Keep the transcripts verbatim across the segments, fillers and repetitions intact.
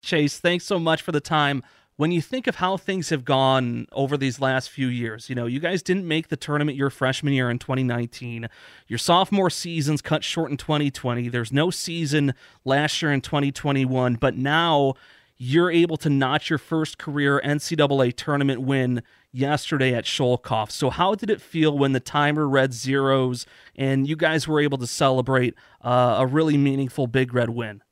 Chase, thanks so much for the time. When you think of how things have gone over these last few years, you know, you guys didn't make the tournament your freshman year in twenty nineteen. Your sophomore season's cut short in twenty twenty. There's no season last year in twenty twenty-one, but now you're able to notch your first career N C double A tournament win yesterday at Sholkoff. So how did it feel when the timer read zeros and you guys were able to celebrate uh, a really meaningful Big Red win?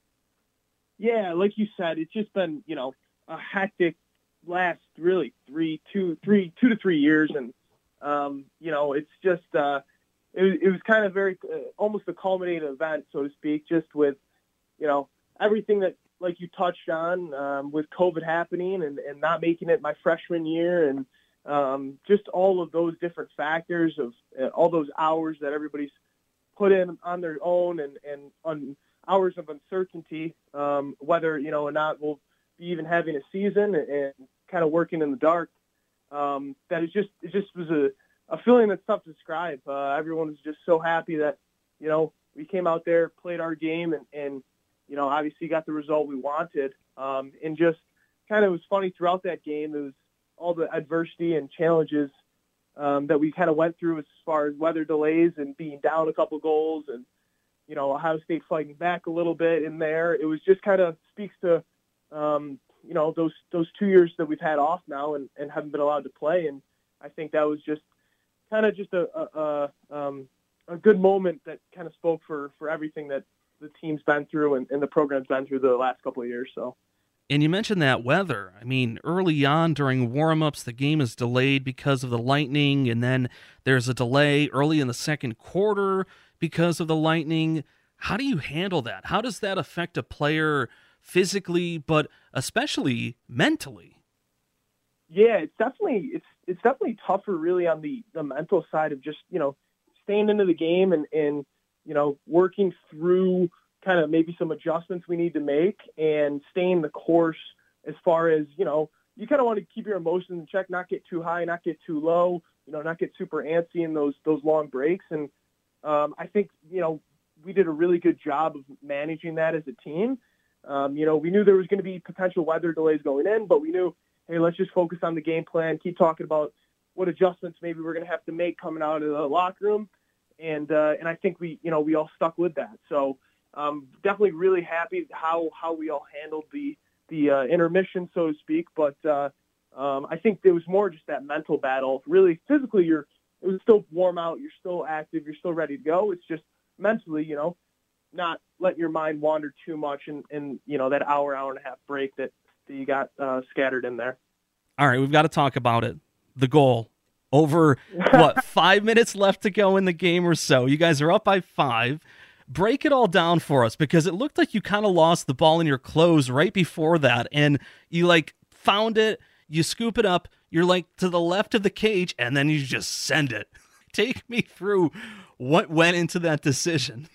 Yeah, like you said, it's just been, you know, a hectic last really three, two, three, two to three years. And, um, you know, it's just, uh, it, was- it was kind of very, uh, almost a culminating event, so to speak, just with, you know, everything that, like you touched on, um, with COVID happening and, and not making it my freshman year. And, um, just all of those different factors of uh, all those hours that everybody's put in on their own and, and on hours of uncertainty, um, whether, you know, or not we'll be even having a season and kind of working in the dark. Um, that is just, it just was a, a feeling that's tough to describe. Uh, everyone was just so happy that, you know, we came out there, played our game and, and, you know, obviously got the result we wanted. Um, and just kind of was funny throughout that game. It was all the adversity and challenges um, that we kind of went through as far as weather delays and being down a couple goals and, you know, Ohio State fighting back a little bit in there. It was just kind of speaks to, um, you know, those those two years that we've had off now and, and haven't been allowed to play. And I think that was just kind of just a a, a, um, a good moment that kind of spoke for, for everything that the team's been through and, and the program's been through the last couple of years. So. And you mentioned that weather. I mean, early on during warm-ups, the game is delayed because of the lightning, and then there's a delay early in the second quarter because of the lightning. How do you handle that? How does that affect a player physically, but especially mentally? Yeah, it's definitely it's it's definitely tougher really on the, the mental side of just, you know, staying into the game and, and you know, working through kind of maybe some adjustments we need to make and staying the course as far as, you know, you kind of want to keep your emotions in check, not get too high, not get too low, you know, not get super antsy in those those long breaks. And um, I think, you know, we did a really good job of managing that as a team. Um, you know, we knew there was going to be potential weather delays going in, but we knew, hey, let's just focus on the game plan, keep talking about what adjustments maybe we're going to have to make coming out of the locker room. And uh, and I think we, you know, we all stuck with that. So um, definitely really happy how, how we all handled the the uh, intermission, so to speak. But uh, um, I think there was more just that mental battle. Really, physically, you're it was still warm out, you're still active, you're still ready to go. It's just mentally, you know, not letting your mind wander too much in, in you know, that hour, hour and a half break that, that you got uh, scattered in there. All right, we've got to talk about it. The goal. Over, what, five minutes left to go in the game or so. You guys are up by five. Break it all down for us, because it looked like you kind of lost the ball in your clothes right before that, and you, like, found it, you scoop it up, you're, like, to the left of the cage, and then you just send it. Take me through what went into that decision.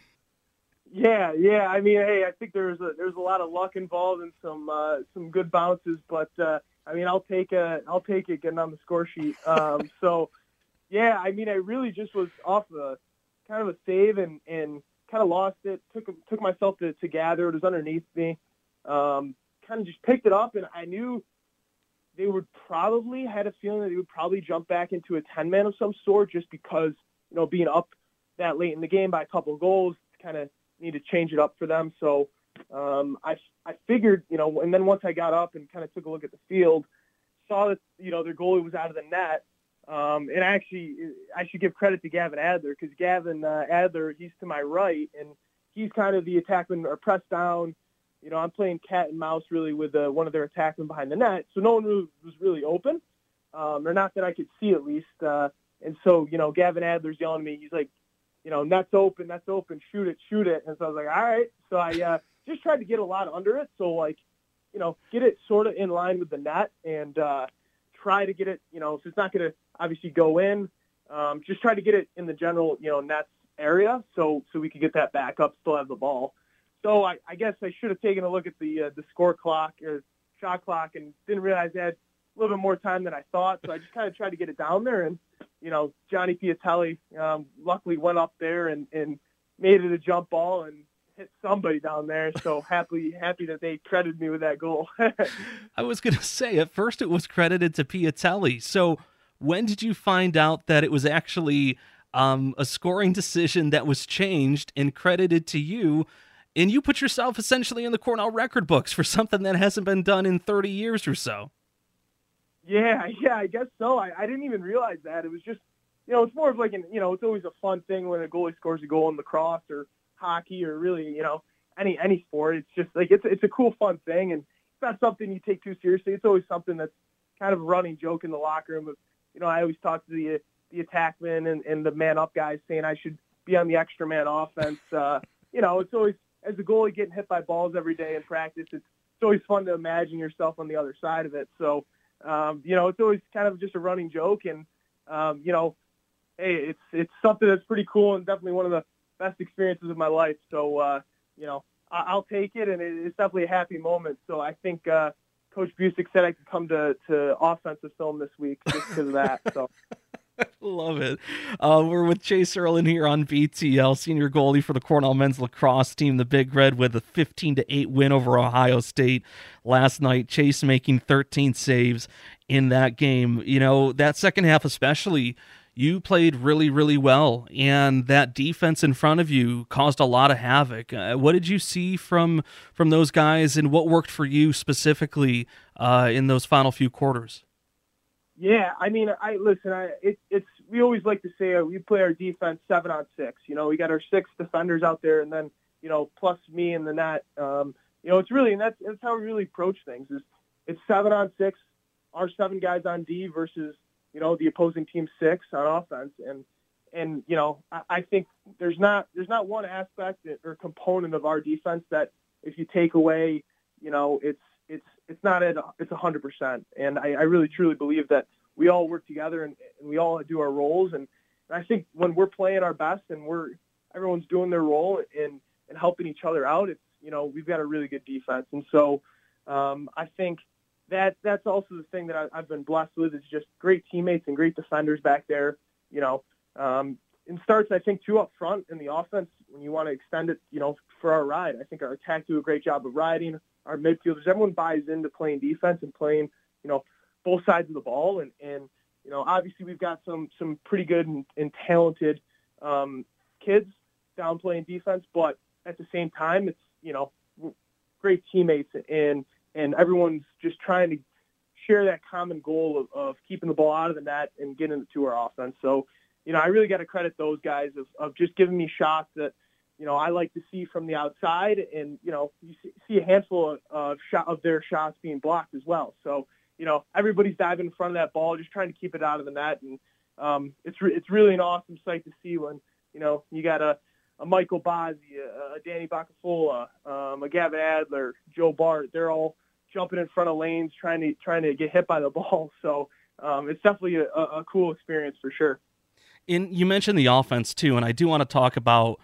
Yeah, yeah. I mean, hey, I think there's a there's a lot of luck involved and some uh, some good bounces, but uh, I mean, I'll take a I'll take it getting on the score sheet. Um, so, yeah, I mean, I really just was off a kind of a save and, and kind of lost it. Took took myself to, to gather. It was underneath me. Um, kind of just picked it up, and I knew they would probably had a feeling that they would probably jump back into a ten man of some sort, just because, you know, being up that late in the game by a couple of goals, kind of need to change it up for them. So um, I, I figured, you know, and then once I got up and kind of took a look at the field, saw that, you know, their goalie was out of the net. Um, and actually, I should give credit to Gavin Adler, because Gavin uh, Adler, he's to my right, and he's kind of the attackman or press down. You know, I'm playing cat and mouse really with uh, one of their attackmen behind the net. So no one really, was really open, um, or not that I could see at least. Uh, and so, you know, Gavin Adler's yelling at me. He's like, you know, net's open, net's open, shoot it, shoot it. And so I was like, all right. So I uh, just tried to get a lot under it. So, like, you know, get it sort of in line with the net and uh, try to get it, you know, so it's not going to obviously go in. Um, just try to get it in the general, you know, nets area so so we could get that back up, still have the ball. So I, I guess I should have taken a look at the uh, the score clock or shot clock and didn't realize I had a little bit more time than I thought. So I just kind of tried to get it down there, and you know, Johnny Piatelli um, luckily went up there and, and made it a jump ball and hit somebody down there. So happy happy that they credited me with that goal. I was going to say, at first it was credited to Piatelli. So when did you find out that it was actually um, a scoring decision that was changed and credited to you? And you put yourself essentially in the Cornell record books for something that hasn't been done in thirty years or so. Yeah, yeah, I guess so. I, I didn't even realize that. It was just, you know, it's more of like an, you know, it's always a fun thing when a goalie scores a goal in lacrosse or hockey or really, you know, any any sport. It's just like it's it's a cool, fun thing, and it's not something you take too seriously. It's always something that's kind of a running joke in the locker room. Of, you know, I always talk to the the attackmen and, and the man up guys saying I should be on the extra man offense. Uh, you know, it's always, as a goalie getting hit by balls every day in practice, it's, it's always fun to imagine yourself on the other side of it. So, um, you know, it's always kind of just a running joke. And, um, you know, hey, it's it's something that's pretty cool and definitely one of the best experiences of my life. So, uh, you know, I, I'll take it, and it, it's definitely a happy moment. So I think uh, Coach Busick said I could come to, to offensive film this week just because of that. So. Love it. Uh, we're with Chase Erlin here on B T L, senior goalie for the Cornell men's lacrosse team, the Big Red, with a fifteen to eight win over Ohio State last night. Chase making thirteen saves in that game. You know, that second half especially, you played really, really well, and that defense in front of you caused a lot of havoc. Uh, what did you see from from those guys, and what worked for you specifically uh, in those final few quarters? Yeah, I mean, I listen. I it, it's we always like to say uh, we play our defense seven on six. You know, we got our six defenders out there, and then you know, plus me in the net. Um, you know, it's really and that's that's how we really approach things. Is it's seven on six, our seven guys on D versus you know the opposing team six on offense, and and you know, I, I think there's not there's not one aspect or component of our defense that if you take away, you know, it's it's it's not at it's a hundred percent. And I, I really truly believe that we all work together and, and we all do our roles. And, and I think when we're playing our best and we're everyone's doing their role and, and helping each other out, it's you know we've got a really good defense. And so um, I think that that's also the thing that I, I've been blessed with is just great teammates and great defenders back there. You know, um, it starts I think too up front in the offense when you want to extend it. You know, for our ride, I think our attack do a great job of riding. Our midfielders, everyone buys into playing defense and playing, you know, both sides of the ball. And, and you know, obviously we've got some some pretty good and, and talented um, kids down playing defense, but at the same time, it's, you know, great teammates and and everyone's just trying to share that common goal of, of keeping the ball out of the net and getting it to our offense. So, you know, I really got to credit those guys of, of just giving me shots that, you know, I like to see from the outside, and you know, you see a handful of, of shot of their shots being blocked as well. So, you know, everybody's diving in front of that ball, just trying to keep it out of the net, and um, it's re- it's really an awesome sight to see when you know you got a, a Michael Bazzi, a, a Danny Bacafola, um, a Gavin Adler, Joe Bart. They're all jumping in front of lanes, trying to trying to get hit by the ball. So um, it's definitely a, a cool experience for sure. And you mentioned the offense too, and I do want to talk about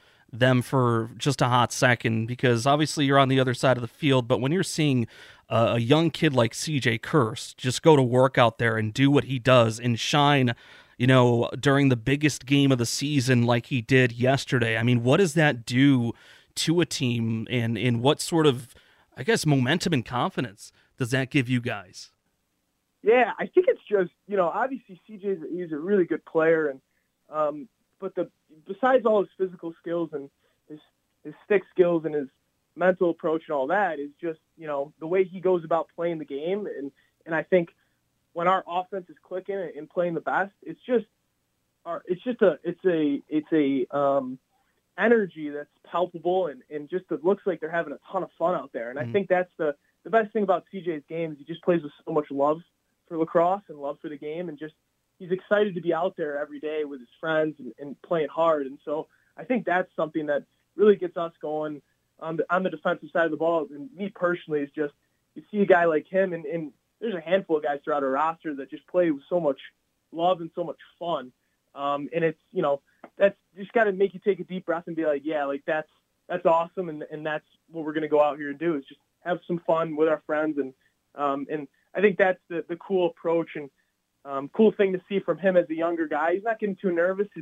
them for just a hot second, because obviously you're on the other side of the field, but when you're seeing uh, a young kid like C J Kurse just go to work out there and do what he does and shine, you know, during the biggest game of the season like he did yesterday, I mean, what does that do to a team, and, and what sort of, I guess, momentum and confidence does that give you guys? Yeah, I think it's just, you know, obviously C J's he's a really good player, and um, but the besides all his physical skills and his his stick skills and his mental approach and all that is just, you know, the way he goes about playing the game. And, and I think when our offense is clicking and playing the best, it's just our, it's just a, it's a, it's a um, energy that's palpable and, and just it looks like they're having a ton of fun out there. And mm-hmm. I think that's the, the best thing about C J's game is he just plays with so much love for lacrosse and love for the game, and just he's excited to be out there every day with his friends and, and playing hard. And so I think that's something that really gets us going on the, on the defensive side of the ball. And me personally is just, you see a guy like him, and, and there's a handful of guys throughout our roster that just play with so much love and so much fun. Um, and it's, you know, that's just got to make you take a deep breath and be like, yeah, like that's, that's awesome. And, and that's what we're going to go out here and do, is just have some fun with our friends. And, um, and I think that's the, the cool approach and, Um, cool thing to see from him as a younger guy. He's not getting too nervous. It's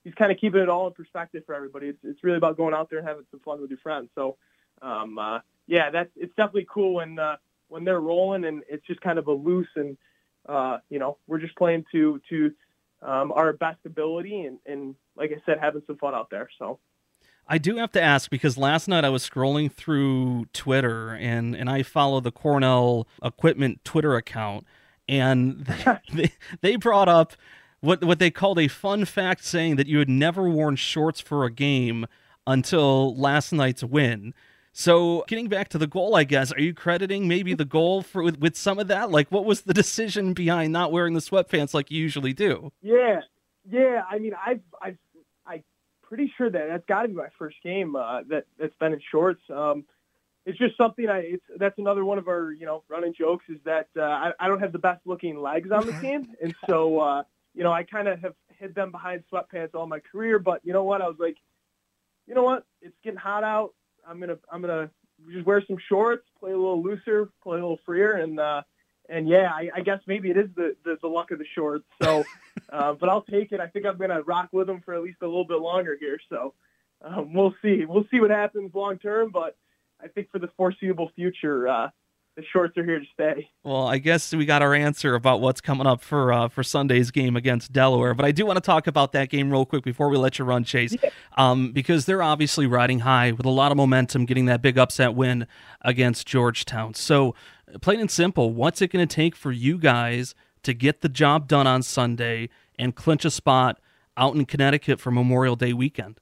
he's kind of keeping it all in perspective for everybody. It's it's really about going out there and having some fun with your friends. So, um, uh, yeah, that's it's definitely cool when uh, when they're rolling and it's just kind of a loose and uh, you know, we're just playing to to um, our best ability and, and like I said, having some fun out there. So. I do have to ask, because last night I was scrolling through Twitter and, and I follow the Cornell Equipment Twitter account, and they, they, they brought up what what they called a fun fact, saying that you had never worn shorts for a game until last night's win. So getting back to the goal, I guess, are you crediting maybe the goal for with, with some of that? Like, what was the decision behind not wearing the sweatpants like you usually do? Yeah, yeah. I mean, I've I've I. pretty sure that that's got to be my first game uh, that that's been in shorts. Um, it's just something I. It's that's another one of our you know running jokes is that uh, I, I don't have the best looking legs on the team, and so uh, you know I kind of have hid them behind sweatpants all my career. But you know what? I was like, you know what? It's getting hot out. I'm gonna I'm gonna just wear some shorts, play a little looser, play a little freer, and uh, and yeah, I, I guess maybe it is the, the, the luck of the shorts. So, uh, but I'll take it. I think I'm going to rock with them for at least a little bit longer here. So um, we'll see. We'll see what happens long term. But I think for the foreseeable future, uh, the shorts are here to stay. Well, I guess we got our answer about what's coming up for uh, for Sunday's game against Delaware. But I do want to talk about that game real quick before we let you run, Chase, Yeah. um, because they're obviously riding high with a lot of momentum, getting that big upset win against Georgetown. So, plain and simple, what's it going to take for you guys to get the job done on Sunday and clinch a spot out in Connecticut for Memorial Day weekend?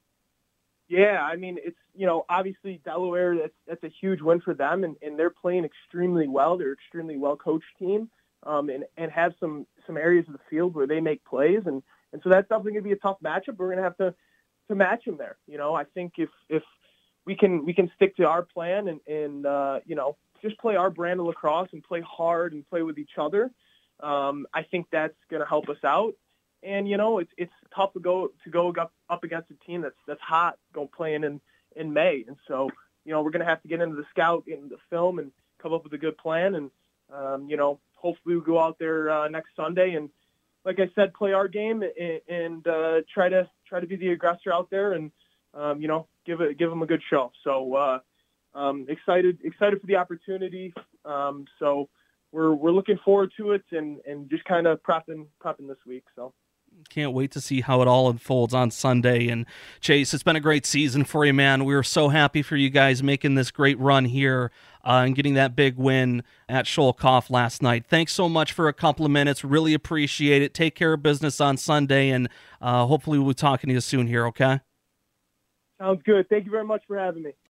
Yeah, I mean, it's, you know, obviously Delaware, that's, that's a huge win for them, and, and they're playing extremely well. They're an extremely well-coached team um, and, and have some, some areas of the field where they make plays, and, and so that's definitely going to be a tough matchup. We're going to have to, to match them there. You know, I think if, if we can we can stick to our plan and, and uh, you know, just play our brand of lacrosse and play hard and play with each other, um, I think that's going to help us out. And, you know, it's it's tough to go to go up, up against a team that's that's hot, go playing in, in May. And so, you know, we're going to have to get into the scout, into the film, and come up with a good plan. And, um, you know, hopefully we'll go out there uh, next Sunday and, like I said, play our game and, and uh, try to try to be the aggressor out there and, um, you know, give it give them a good show. So uh, um, excited excited for the opportunity. Um, so we're we're looking forward to it and, and just kind of prepping prepping this week. So. Can't wait to see how it all unfolds on Sunday. And Chase, it's been a great season for you, man. We were so happy for you guys making this great run here uh, and getting that big win at Sholkoff last night. Thanks so much for a couple of minutes. Really appreciate it. Take care of business on Sunday, and uh, hopefully we'll be talking to you soon here, okay? Sounds good. Thank you very much for having me.